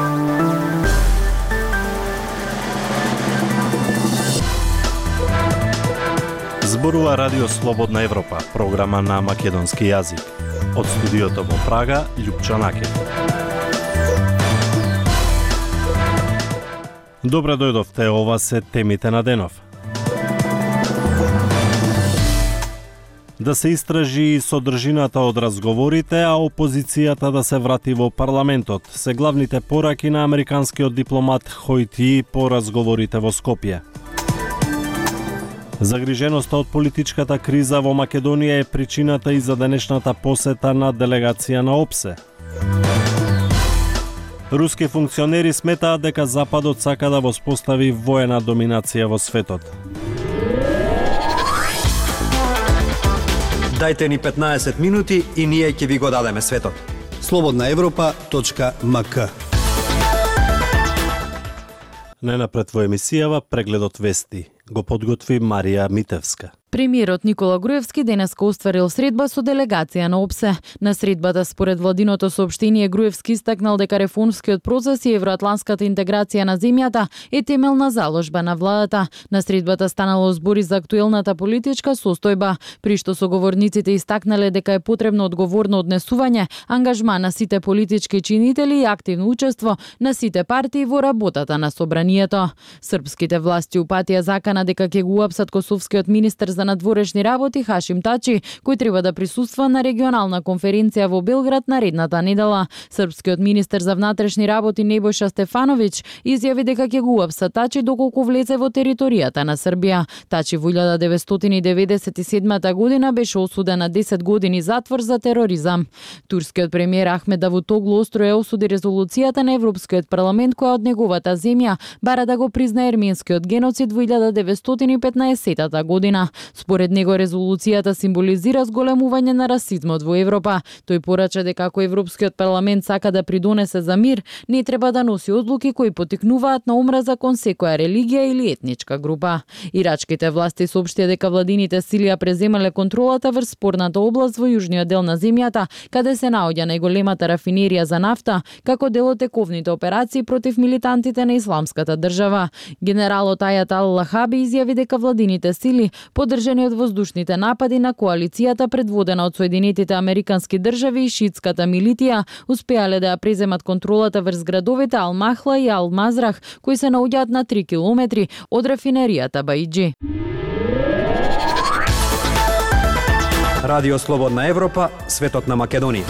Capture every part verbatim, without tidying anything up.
Зборува Радио Слободна Европа, програма на македонски јазик. Од студиото во Прага, Љупчо Накев. Добре дојдовте, ова се темите на денов. Да се истражи содржината од разговорите, а опозицијата да се врати во парламентот, се главните пораки на американскиот дипломат Хојт Ји по разговорите во Скопје. Загриженоста од политичката криза во Македонија е причината и за денешната посета на делегација на ОПСЕ. Руски функционери сметаат дека Западот сака да воспостави воена доминација во светот. Дајте ни петнаесет минути и ние ќе ви го дадеме светот. слободна европа точка ем ка. Најнапред во емисијава прегледот вести го подготви Марија Митевска. Премиерот Никола Груевски денеска остварил средба со делегација на ОПСЕ. На средбата според владиното соопштение Груевски истакнал дека реформскиот процес и евроатланската интеграција на земјата е темелна заложба на владата. На средбата станало збори за актуелната политичка состојба, при што соговорниците истакнале дека е потребно одговорно однесување, ангажман на сите политички чинители и активно учество на сите партии во работата на собранието. Српските власти упатија закана дека ќе го уапсат косовскиот министер за надворешни работи Хашим Тачи, кој треба да присуства на регионална конференција во Белград наредната недела. Српскиот министер за внатрешни работи Небојша Стефановиќ изјави дека ќе го уапса Тачи доколку влезе во територијата на Србија. Тачи во илјада деветстотини и деветдесет и седма година беше осуден на десет години затвор за тероризам. Турскиот премиер Ахмед Давутоглу остро е осуди резолуцијата на Европскиот парламент која од неговата земја бара да го признае ерменскиот геноцид во илјада деветстотини и петнаесета година. Според него резолуцијата символизира зголемување на расизмот во Европа. Тој порача дека ако Европскиот парламент сака да придонесе за мир, не треба да носи одлуки кои поттикнуваат на омраза кон секоја религија или етничка група. Ирачките власти соопштија дека владините сили ја преземале контролата врз спорната област во јужниот дел на земјата, каде се наоѓа најголемата рафинерија за нафта, како дел од тековните операции против милитантите на Исламската држава. Генералот Ајат Ал-Лахаби изјави дека владините сили поддржани од воздушните напади на коалицијата предводена од Соединетите Американски држави и шиитската милитија успеале да ја преземат контролата врз градовите Ал-Махла и Ал-Мазрах, кои се наоѓаат на три километри од рафинеријата Баиџи. Радио Слободна Европа, светот на Македонија.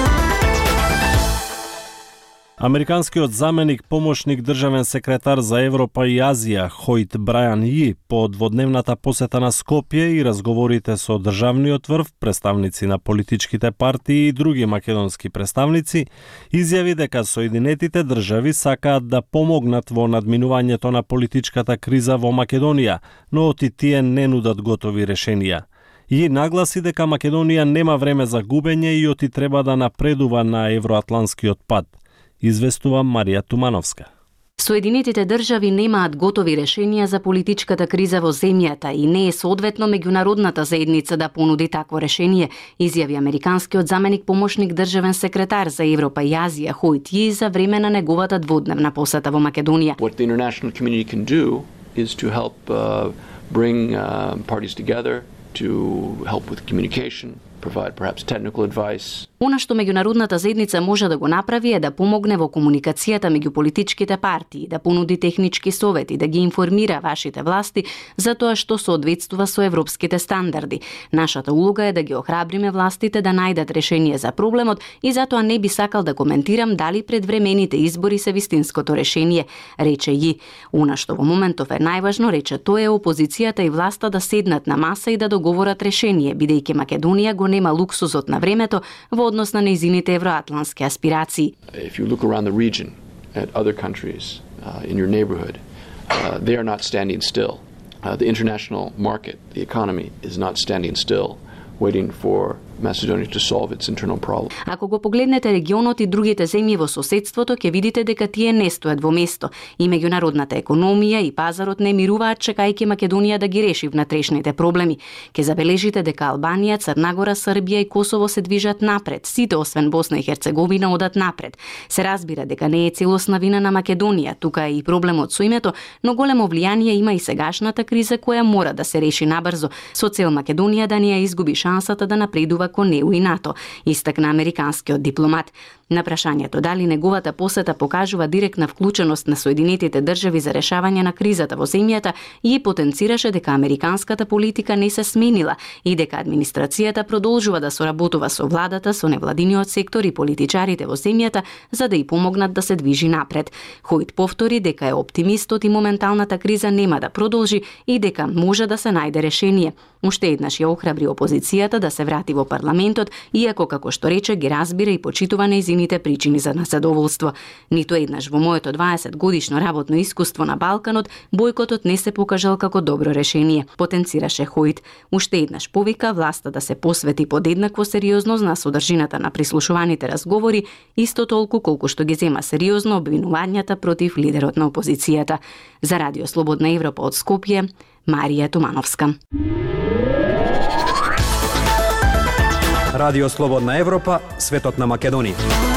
Американскиот заменик помошник државен секретар за Европа и Азија Хојт Брајан Ји по дводневната посета на Скопје и разговорите со државниот врв, представници на политичките партии и други македонски представници, изјави дека Соединетите држави сакаат да помогнат во надминувањето на политичката криза во Македонија, но оти тие не нудат готови решенија. И нагласи дека Македонија нема време за губење и оти треба да напредува на евроатланскиот пат. Известува Марија Тумановска. Соединетите држави немаат готови решенија за политичката криза во земјата и не е соодветно меѓународната заедница да понуди такво решение, изјави американскиот заменик помошник државен секретар за Европа и Азија Хојт Ји за време на неговата дводневна посета во Македонија. What the international community can do is to help uh, bring uh, parties together, to help with communication, provide perhaps technical advice. Она што меѓународната заедница може да го направи е да помогне во комуникацијата меѓу политичките партии, да понуди технички совети, да ги информира вашите власти за тоа што соодветствува со европските стандарди. Нашата улога е да ги охрабриме властите да најдат решение за проблемот и затоа не би сакал да коментирам дали предвремените избори се вистинското решение, рече Ји. Она што во моментов е најважно, рече тој, е опозицијата и власта да седнат на маса и да договорат решение, бидејќи Македонија го нема луксузот на времето во однос на нејзините евроатлански аспирации. If you look around the region at other countries uh, in your neighborhood, uh, they are not standing still. Uh, the international market, the economy is not standing still, waiting for Macedonia to solve its internal problem. Ако го погледнете регионот и другите земји во соседството, ќе видите дека тие не стојат во место и меѓународната економија и пазарот не мируваат чекајќи Македонија да ги реши внатрешните проблеми. Ке забележите дека Албанија, Црна Гора, Србија и Косово се движат напред, сите освен Босна и Херцеговина одат напред. Се разбира дека не е целосна вина на Македонија, тука е и проблемот со името, но големо влијание има и сегашната криза која мора да се реши набрзо, со цел Македонија да не ја изгуби шансата да напредува кон ЕУ и НАТО, истакна американскиот дипломат. На прашањето дали неговата посета покажува директна вклученост на Соединетите држави за решавање на кризата во земјата, и потенцираше дека американската политика не се сменила и дека администрацијата продолжува да соработува со владата, со невладиниот сектор и политичарите во земјата за да ѝ помогнат да се движи напред. Хојт повтори дека е оптимистот и моменталната криза нема да продолжи и дека може да се најде решение. Уште еднаш ја охрабри опозицијата да се врати во парламентот, иако како што рече ги разбира и почитува нејзините причини за незадоволство. Ниту еднаш во моето дваесет годишно работно искуство на Балканот, бојкотот не се покажал како добро решение, потенцираше Хојт. Уште еднаш повика власта да се посвети подеднакво сериозност на содржината на прислушуваните разговори, исто толку колку што ги зема сериозно обвинувањата против лидерот на опозицијата. За Радио Слободна Европа од Скопје, Марија Тумановска. Радио Слободна Европа, светот на Македонија.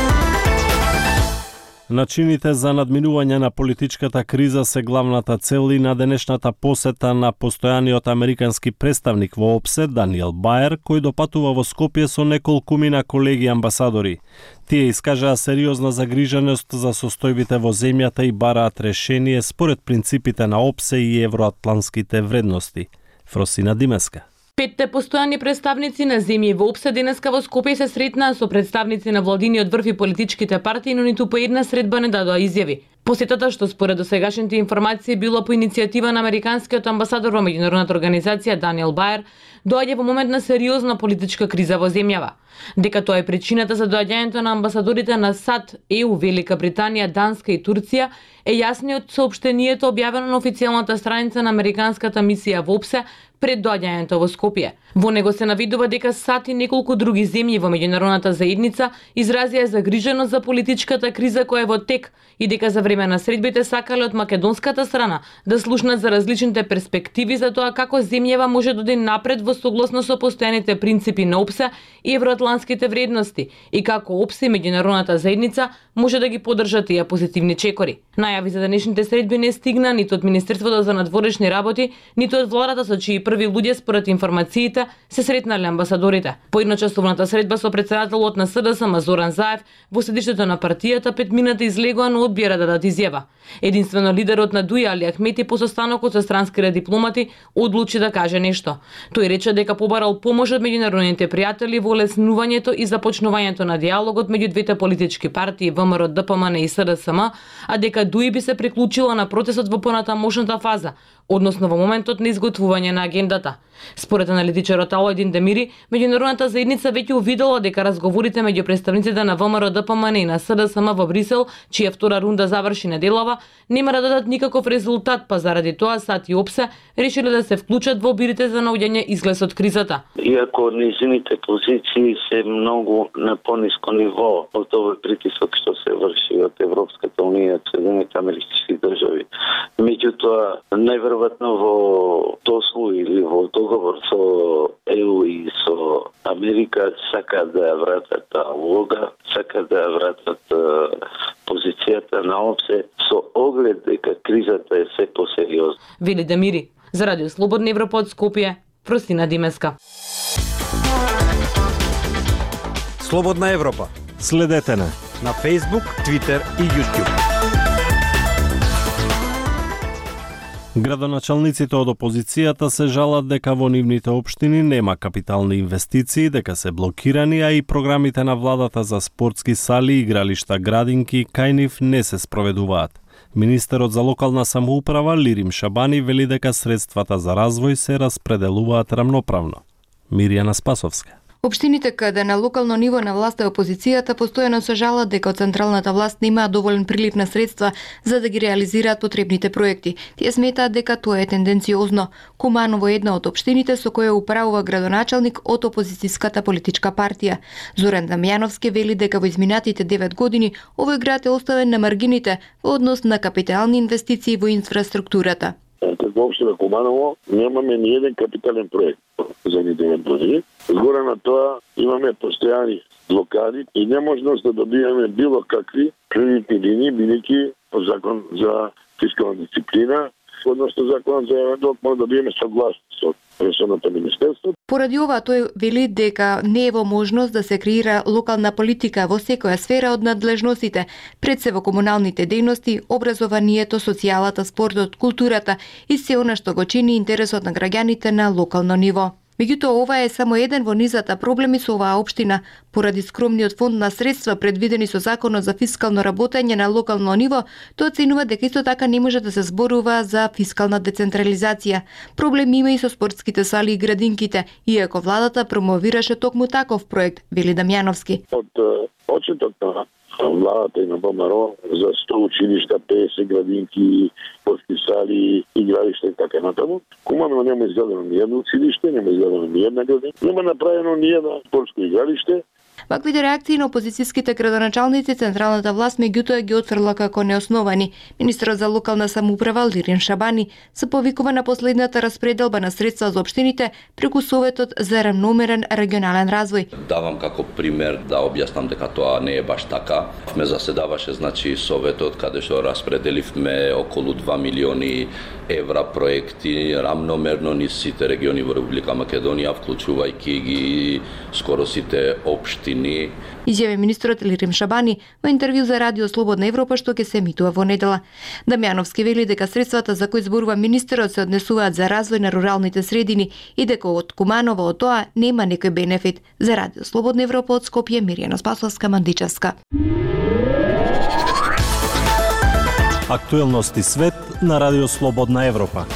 Начините за надминување на политичката криза се главната цел и на денешната посета на постојаниот американски представник во ОПСЕ Даниел Баер, кој допатува во Скопје со неколкумина колеги амбасадори. Тие искажаа сериозна загриженост за состојбите во земјата и бараат решение според принципите на ОПСЕ и евроатлантските вредности. Фросина Димеска. Петте постојани представници на земји во ОПСЕ денеска во Скопје се сретнаа со представници на владиниот врв и политичките партии, но ниту по една средба не дадоа изјави. Посетата, што според досегашните информации било по иницијатива на американскиот амбасадор во меѓународната организација Даниел Баер, доаѓа во момент на сериозна политичка криза во земјава. Дека тоа е причината за доаѓањето на амбасадорите на САД, ЕУ, Велика Британија, Данска и Турција е јасно од соопштението објавено на официјалната страница на американската мисија во ОПСЕ пред доаѓањето во Скопје. Во него се навидува дека САД и неколку други земји во меѓународната заедница изразија загриженост за политичката криза која е во тек и дека за време на средбите сакале од македонската страна да слушнат за различните перспективи за тоа како земјава може да оди напред во согласно со постојаните принципи на ОПСЕ и евроатлантските вредности и како ОПСЕ и меѓународната заедница може да ги поддржат тие позитивни чекори. Најави за денешните средби не стигна ниту од Министерството за надворешни работи, ниту од владата со чии први луѓе според информациите се сретнале амбасадорите. По едночасовната средба со претседателот на СДСМ Зоран Заев во седиштето на партијата пет минати излегоа, но одбира да дадат изјава. Единствено лидерот на Дуја Али Ахмети по состанокот со странските дипломати одлучи да каже нешто. Тој рече дека побарал помош од меѓународните пријатели во леснувањето и започнувањето на диалогот меѓу двете политички партии ВМРО, ДПМН и СДСМ, а дека Дуи би се приклучила на протестот во понатамошната фаза, односно во моментот на изготвување на агендата. Според аналитичарот Алојдин Демири, меѓународната заедница веќе увидела дека разговорите меѓу представниците на ВМРО, ДПМН и на СДСМ во Брисел, чија втора рунда заврши неделава, нема да дадат никаков резултат, па заради тоа САД и ОПСЕ решиле да се вклучат во обирите за наоѓање излез од кризата. Иако низините позиции се многу на пониско ниво од овој притисок што се врши од Европската унија, Соединените американски држави. Меѓутоа, најверојатно во дослу или во договор со ЕУ и со Америка сака да ја вратат улога, сака да ја вратат позицијата на ОПСЕ со оглед дека кризата е се посериозна. Вели Демири, за Радио Слободна Европа од Скопје, Фростина Димеска. Слободна Европа. Следете на на Facebook, Twitter и YouTube. Градоначалниците од опозицијата се жалат дека во нивните општини нема капитални инвестиции, дека се блокирани, а и програмите на владата за спортски сали, игралишта, градинки кај нив не се спроведуваат. Министерот за локална самоуправа Лирим Шабани вели дека средствата за развој се распределуваат рамноправно. Мирјана Спасовска. Општините каде на локално ниво на власта и опозицијата постојано се жалат дека од централната власт нема доволен прилив на средства за да ги реализираат потребните проекти. Тие сметаат дека тоа е тенденциозно. Куманово е една од општините со која управува градоначалник од опозицијската политичка партија. Зоран Дамјановски вели дека во изминатите девет години овој град е оставен на маргините во однос на капитални инвестиции во инфраструктурата. Како општина Куманово немаме ни еден капитален проект за ни девет години. Згоре на тоа имаме постојани блокади и неможност да добиеме било какви кредитни линии, бидејќи по закон за фискална дисциплина, односно закон за док може да добиеме согласност од ресорното министерство. Поради ова тој вели дека не е во можност да се креира локална политика во секоја сфера од надлежностите, пред се во комуналните дејности, образованието, социјалата, спортот, културата и се она што го чини интересот на граѓаните на локално ниво. Меѓутоа, ова е само еден во низата проблеми со оваа општина. Поради скромниот фонд на средства предвидени со Законот за фискално работење на локално ниво, тој оценува дека исто така не може да се зборува за фискална децентрализација. Проблеми има и со спортските сали и градинките, иако владата промовираше токму таков проект, вели Дамјановски. Од почеток на владата и на ВМРО за сто училишта, петдесет градинки, спортски сали, игралишта и така натаму. Куманово нема изградено ни едно училиште, нема изградено ни една градинка, нема направено ни едно спортско игралиште. Ваквите реакции на опозицијските градоначалници централната власт меѓутоа ги отфрла како неосновани. Министерот за локална самоуправа Лирин Шабани се повикува на последната распределба на средства за општините преку Советот за рамномерен регионален развој. Давам како пример да објаснам дека тоа не е баш така. Ме заседаваше значи Советот каде што распределивме околу два милиони евра проекти рамномерно низ сите региони во Република Македонија, вклучувајќи ги скоро сите општини. Изјави министерот Лирим Шабани во интервју за Радио Слободна Европа што ќе се емитува во недела. Дамјановски вели дека средствата за кои зборува министерот се однесуваат за развој на руралните средини и дека од Куманово од тоа нема некој бенефит. За Радио Слободна Европа од Скопје, Мирјана Спасовска Мандичевска. Актуелности свет на Радио Слободна Европа.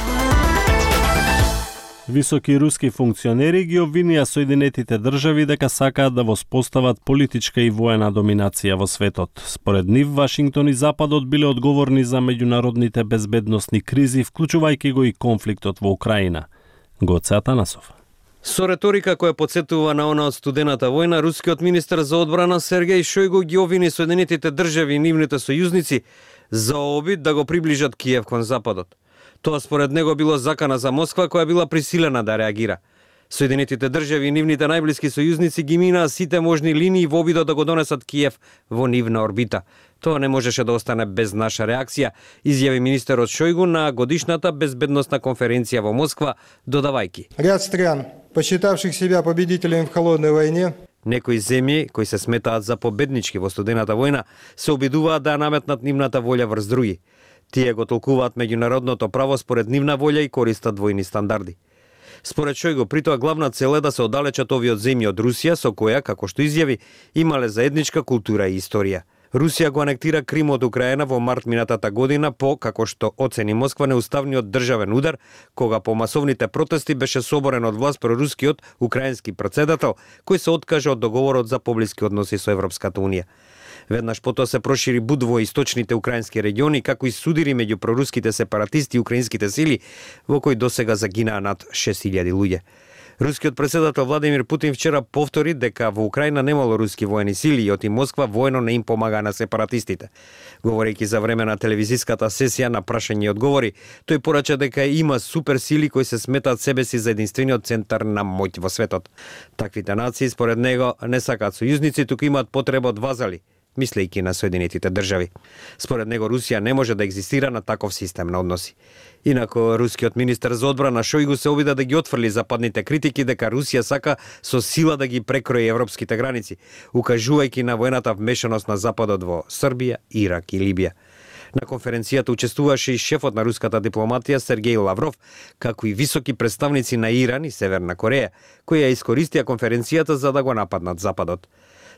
Високи руски функционери ги обвинија Соединетите држави дека сакаат да воспостават политичка и воена доминација во светот. Според нив, Вашингтон и Западот биле одговорни за меѓународните безбедносни кризи, вклучувајќи го и конфликтот во Украина. Гоце Атанасов. Со реторика која потсетува на она од студената војна, рускиот министер за одбрана Сергеј Шојгу ги обвини Соединетите држави и нивните сојузници за обид да го приближат Киев кон Западот. Тоа според него било закана за Москва која била присилена да реагира. Соединетите држави и нивните најблиски сојузници ги минаа сите можни линии во обидот да го донесат Киев во нивна орбита. Тоа не можеше да остане без наша реакција, изјави министерот Шојгу на годишната безбедносна конференција во Москва, додавајки. Ряд стран, посчитавших себя победителем в холодной войне, некои земји кои се сметаат за победнички во студената војна се обидуваат да наметнат нивната волја врз други. Тие го толкуваат меѓународното право според нивна волја и користат двојни стандарди. Според Шојгу, при тоа главна цел е да се оддалечат овие од земји од Русија, со која, како што изјави, имале заедничка култура и историја. Русија го анектира Крим од Украина во март минатата година по, како што оцени Москва, неуставниот државен удар, кога по масовните протести беше соборен од власт прорускиот украински претседател, кој се откажа од договорот за поблиски односи со Европската унија. Веднаш потоа се прошири буд во источните украински региони, како и судири меѓу проруските сепаратисти и украинските сили, во кои досега загинаа над шест илјади луѓе. Рускиот претседател Владимир Путин вчера повтори дека во Украина немало руски воени сили и оти Москва воено не им помага на сепаратистите. Говорејќи за време на телевизиската сесија на прашање и одговори, тој порача дека има суперсили кои се сметаат себе си за единствениот центар на моќ во светот. Таквите нации, според него, не сакаат сојузници, туку имаат потреба од вазали, мислејќи на Соединетите држави. Според него Русија не може да екзистира на таков систем на односи. Инако рускиот министер за одбрана Шојгу се обида да ги отфрли западните критики дека Русија сака со сила да ги прекрои европските граници, укажувајќи на воената вмешаност на Западот во Србија, Ирак и Либија. На конференцијата учествуваше и шефот на руската дипломатија Сергеј Лавров, како и високи представници на Иран и Северна Кореја, кои ја искористија конференцијата за да го нападнат Западот.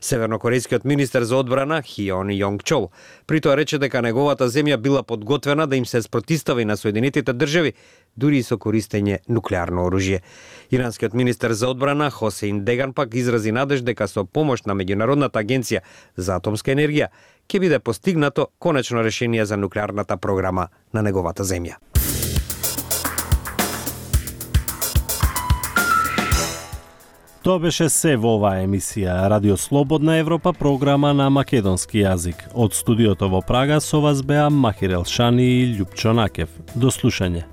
Севернокорејскиот министер за одбрана Хион Јонг Чол при тоа рече дека неговата земја била подготвена да им се спротистави на Соединетите држави, дури и со користење нуклеарно оружје. Иранскиот министер за одбрана Хосеин Деган пак изрази надеж дека со помош на Меѓународната агенција за атомска енергија ќе биде постигнато конечно решение за нуклеарната програма на неговата земја. Тоа беше се во оваа емисија Радио Слободна Европа, програма на македонски јазик. Од студиото во Прага со вас беа Махир Елшани и Љупчо Накев. До слушање.